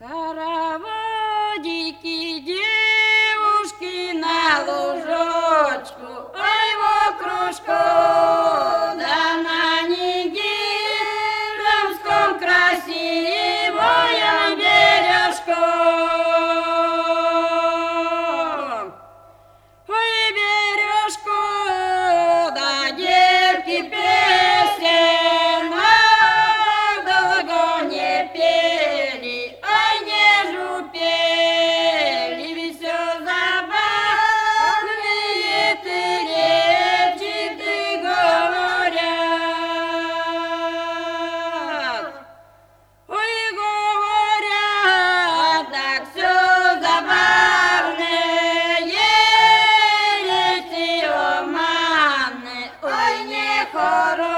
Хороводики, девушки на лужочку, ой, в окружку, да на Нигилевском красивом бережку. Ой, бережку, да девки песен, долго не пели, ой, не жупели, ведь все забавные ты речи ты говорят. Ой, говорят, так все забавные речи романы, ой, не хорошие.